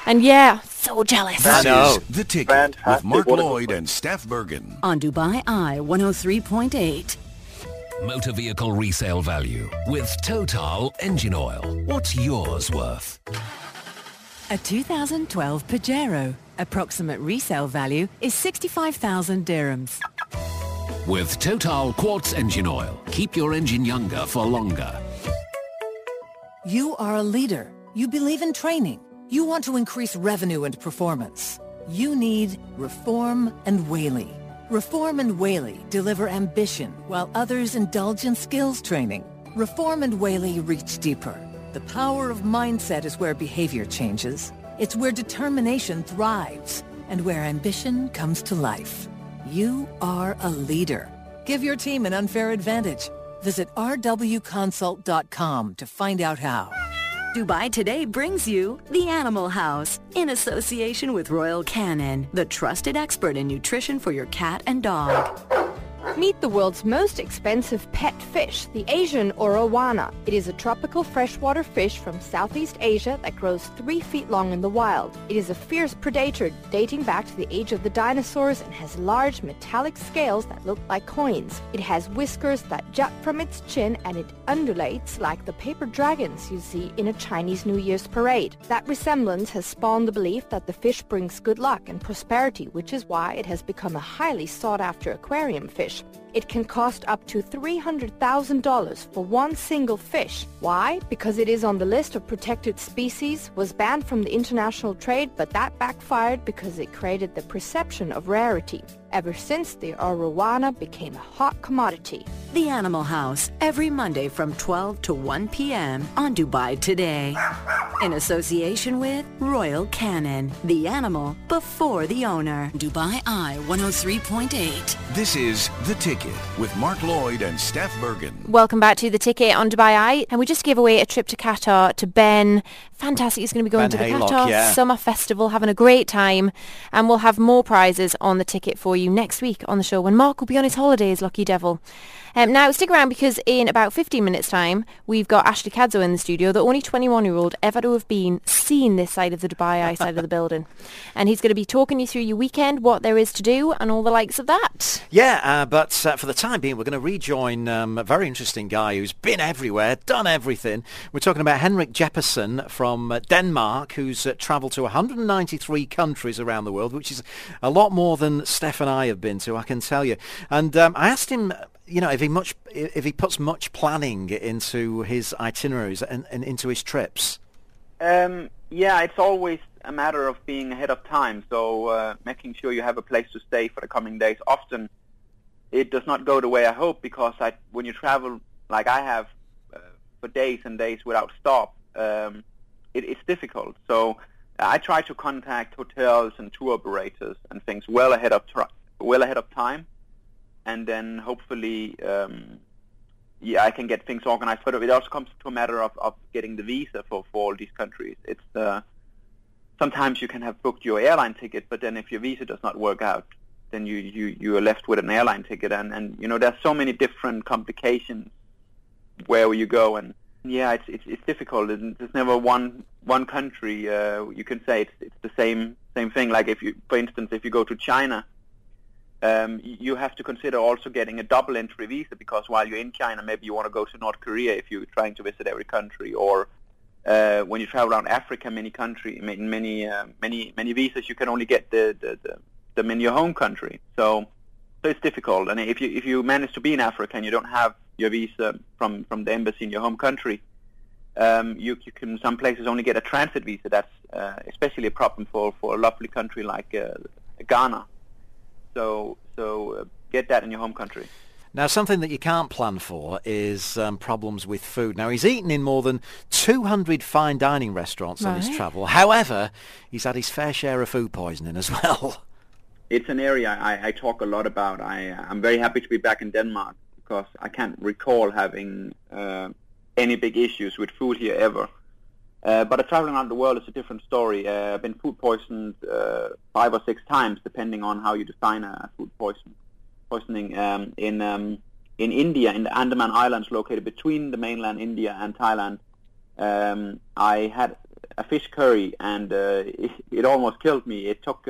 And yeah, so jealous. This know. is The Ticket Fantastic. with Mark What a Lloyd good and Steph Bergen. On Dubai Eye 103.8. Motor vehicle resale value with Total Engine Oil. What's yours worth? A 2012 Pajero. Approximate resale value is 65,000 dirhams. With Total Quartz Engine Oil, keep your engine younger for longer. You are a leader. You believe in training. You want to increase revenue and performance. You need Reform and Whaley. Reform and Whaley deliver ambition while others indulge in skills training. Reform and Whaley reach deeper. The power of mindset is where behavior changes. It's where determination thrives and where ambition comes to life. You are a leader. Give your team an unfair advantage. Visit rwconsult.com to find out how. Dubai Today brings you The Animal House in association with Royal Canin, the trusted expert in nutrition for your cat and dog. Meet the world's most expensive pet fish, the Asian Arowana. It is a tropical freshwater fish from Southeast Asia that grows 3 feet long in the wild. It is a fierce predator dating back to the age of the dinosaurs and has large metallic scales that look like coins. It has whiskers that jut from its chin and it undulates like the paper dragons you see in a Chinese New Year's parade. That resemblance has spawned the belief that the fish brings good luck and prosperity, which is why it has become a highly sought-after aquarium fish. It can cost up to $300,000 for one single fish. Why? Because it is on the list of protected species, was banned from the international trade, but that backfired because it created the perception of rarity. Ever since, the arowana became a hot commodity. The Animal House, every Monday from 12 to 1 p.m. on Dubai Today. In association with Royal Canin, the animal before the owner. Dubai Eye 103.8. This is The Ticket with Mark Lloyd and Steph Bergen. Welcome back to The Ticket on Dubai Eye. And we just gave away a trip to Qatar to Ben. Fantastic. He's going to be going Ben to the Haylock, Qatar Summer Festival, having a great time. And we'll have more prizes on The Ticket for you next week on the show when Mark will be on his holidays, lucky devil. Now, stick around because in about 15 minutes' time, we've got Ashley Cadzo in the studio, the only 21-year-old ever to have seen this side of the Dubai Eye side of the building. And he's going to be talking you through your weekend, what there is to do, and all the likes of that. Yeah, but for the time being, we're going to rejoin a very interesting guy who's been everywhere, done everything. We're talking about Henrik Jeppesen from Denmark, who's travelled to 193 countries around the world, which is a lot more than Steph and I have been to, I can tell you. And I asked him, you know, if he puts much planning into his itineraries and into his trips. Yeah, it's always a matter of being ahead of time, so making sure you have a place to stay for the coming days. Often it does not go the way I hope because when you travel like I have for days and days without stop, it's difficult. So I try to contact hotels and tour operators and things well ahead of time. And then hopefully, I can get things organized. But it also comes to a matter of getting the visa for all these countries. It's sometimes you can have booked your airline ticket, but then if your visa does not work out, then you are left with an airline ticket. And you know, there's so many different complications where you go. And yeah, it's difficult. There's never one country you can say it's the same thing. Like for instance, if you go to China. You have to consider also getting a double entry visa because while you're in China, maybe you want to go to North Korea if you're trying to visit every country, or when you travel around Africa, many visas you can only get them in your home country. So it's difficult. And if you manage to be in Africa and you don't have your visa from the embassy in your home country, you can some places only get a transit visa. That's especially a problem for a lovely country like Ghana. So get that in your home country. Now, something that you can't plan for is problems with food. Now, he's eaten in more than 200 fine dining restaurants on his travel. However, he's had his fair share of food poisoning as well. It's an area I talk a lot about. I'm very happy to be back in Denmark because I can't recall having any big issues with food here ever. But traveling around the world is a different story. I've been food poisoned 5 or 6 times, depending on how you define a food poisoning. In India, in the Andaman Islands, located between the mainland India and Thailand, I a fish curry, and it almost killed me. It took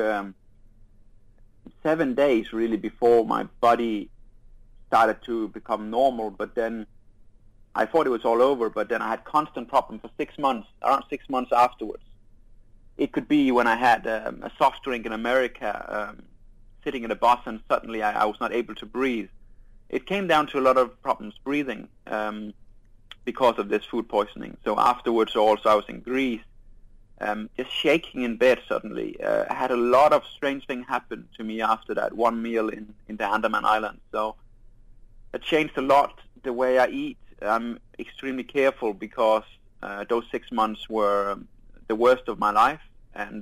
7 days really before my body started to become normal, but then I thought it was all over, but then I had constant problems for 6 months, around 6 months afterwards. It could be when I had a soft drink in America, sitting in a bus, and suddenly I was not able to breathe. It came down to a lot of problems breathing because of this food poisoning. So afterwards also I was in Greece, just shaking in bed suddenly. I had a lot of strange things happen to me after that one meal in the Andaman Islands. So it changed a lot the way I eat. I'm extremely careful because those 6 months were the worst of my life, and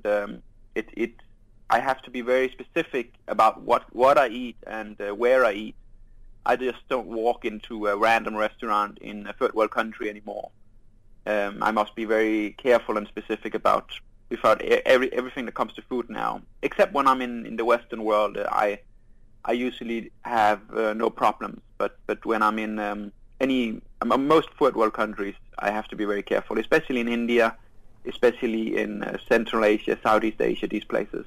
I have to be very specific about what I eat and where I eat. I just don't walk into a random restaurant in a third world country anymore. I must be very careful and specific about everything that comes to food now. Except when I'm in the Western world, I usually have no problems. But when I'm in most third world countries, I have to be very careful, especially in India, especially in Central Asia, Southeast Asia, these places.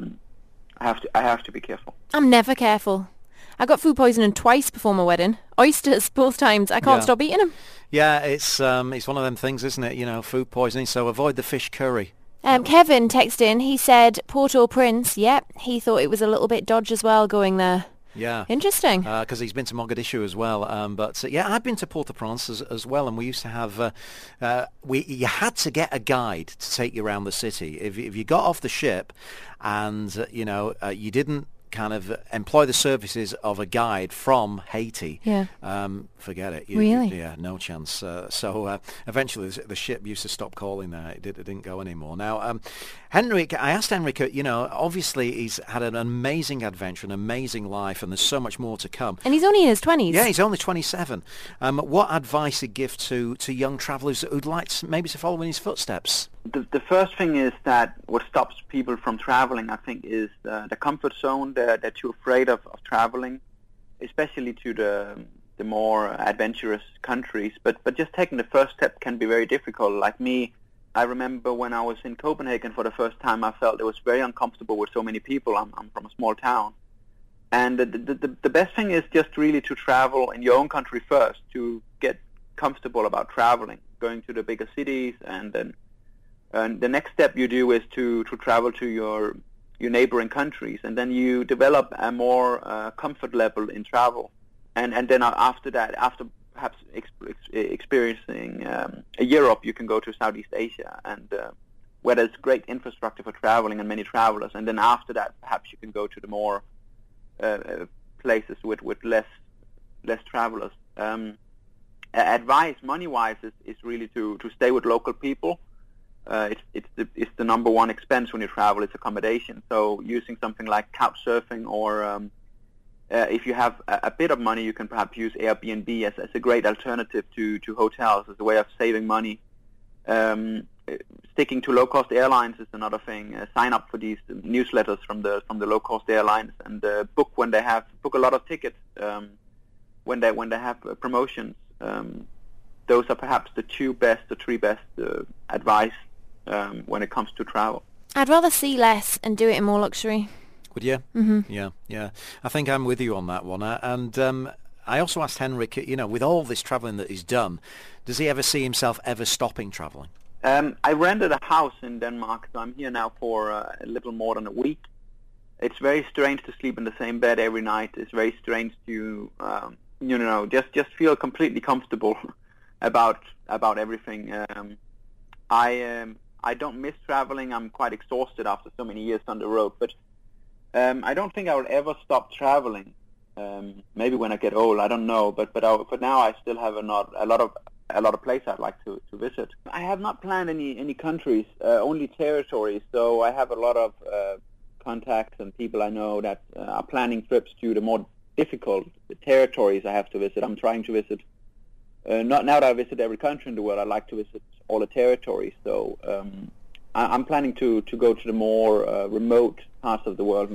I have to be careful. I'm never careful. I got food poisoning twice before my wedding. Oysters, both times. I can't stop eating them. Yeah, it's one of them things, isn't it? You know, food poisoning, so avoid the fish curry. Kevin texted in. He said Port-au-Prince. Yep, he thought it was a little bit dodgy as well going there. Yeah. Interesting. Because he's been to Mogadishu as well. Yeah, I've been to Port-au-Prince as well, and we used to have... you had to get a guide to take you around the city. If you got off the ship and, you didn't kind of employ the services of a guide from Haiti, forget it. Really? Yeah, no chance. So eventually the ship used to stop calling there. It didn't go anymore. Now, Henrik, I asked Henrik, obviously he's had an amazing adventure, an amazing life, and there's so much more to come. And he's only in his 20s. Yeah, he's only 27. What advice he'd give to young travellers who'd like maybe to follow in his footsteps? The first thing is that what stops people from traveling, I think, is the comfort zone. They're too afraid of traveling, especially to the more adventurous countries. But just taking the first step can be very difficult. Like me, I remember when I was in Copenhagen for the first time, I felt it was very uncomfortable with so many people. I'm from a small town. And the best thing is just really to travel in your own country first, to get comfortable about traveling, going to the bigger cities, and then the next step you do is to travel to your neighboring countries, and then you develop a more comfort level in travel. And then after that, after perhaps experiencing Europe, you can go to Southeast Asia, and where there's great infrastructure for traveling and many travelers. And then after that, perhaps you can go to the more places with less travelers. Advice, money-wise, is really to stay with local people. It's the number one expense when you travel. It's accommodation. So using something like couch surfing, or if you have a bit of money, you can perhaps use Airbnb as a great alternative to hotels as a way of saving money. Sticking to low-cost airlines is another thing. Sign up for these newsletters from the low-cost airlines, and book a lot of tickets when they have promotions. Those are perhaps the three best advice when it comes to travel. I'd rather see less and do it in more luxury. Would you? Mm-hmm. Yeah. I think I'm with you on that one. And I also asked Henrik, with all this travelling that he's done, does he ever see himself ever stopping travelling? I rented a house in Denmark, so I'm here now for a little more than a week. It's very strange to sleep in the same bed every night. It's very strange to, just feel completely comfortable about everything. I don't miss traveling. I'm quite exhausted after so many years on the road, but I don't think I will ever stop traveling. Maybe when I get old, I don't know. But for now, I still have a lot of places I'd like to visit. I have not planned any countries, only territories. So I have a lot of contacts and people I know that are planning trips to the more difficult territories I have to visit. I'm trying to visit. Not now that I visit every country in the world, I like to visit all the territories. So I'm planning to go to the more remote parts of the world now.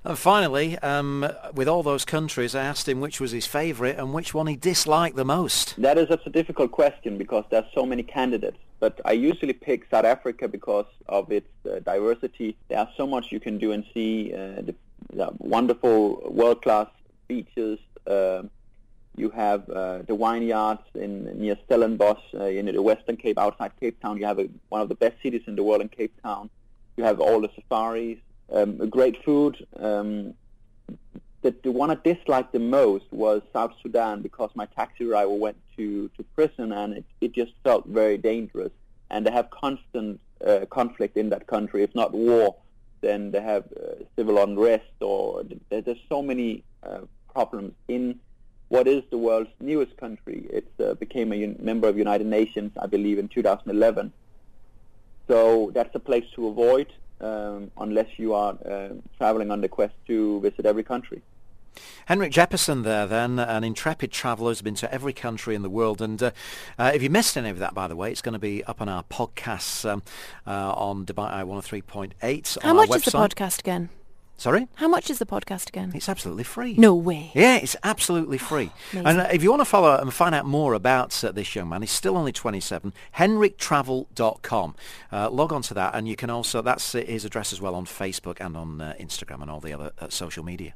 And finally, with all those countries, I asked him which was his favourite and which one he disliked the most. That is such a difficult question because there's so many candidates. But I usually pick South Africa because of its diversity. There's so much you can do and see. The wonderful world-class beaches. You have the vineyards near Stellenbosch in the Western Cape, outside Cape Town. You have one of the best cities in the world in Cape Town. You have all the safaris, great food. The one I disliked the most was South Sudan because my taxi driver went to prison and it just felt very dangerous. And they have constant conflict in that country. If not war, then they have civil unrest, or there's so many problems in what is the world's newest country. It became a member of United Nations, I believe, in 2011. So that's a place to avoid unless you are traveling on the quest to visit every country. Henrik Jeppesen there then, an intrepid traveller who's been to every country in the world. And if you missed any of that, by the way, it's going to be up on our podcasts on Dubai 103.8 on our website. How much is the podcast again? Sorry? How much is the podcast again? It's absolutely free. No way. Yeah, it's absolutely free. Amazing. And if you want to follow and find out more about this young man, he's still only 27, henriktravel.com. Log on to that, and you can also, that's his address as well on Facebook and on Instagram and all the other social media.